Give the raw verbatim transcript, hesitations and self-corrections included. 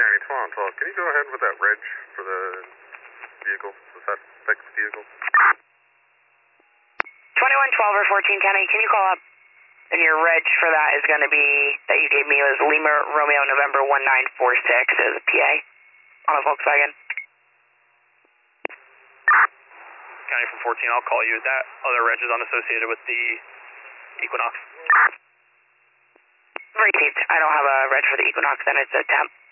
County, twelve twelve. Can you go ahead with that reg for the vehicle, the suspect's vehicle? twenty-one twelve or fourteen County, can you call up? And your reg for that is going to be, that you gave me was Lima Romeo November one nine four six as a P A on a Volkswagen. County from fourteen, I'll call you. That other reg is unassociated with the Equinox. Received. I don't have a reg for the Equinox, then it's a temp.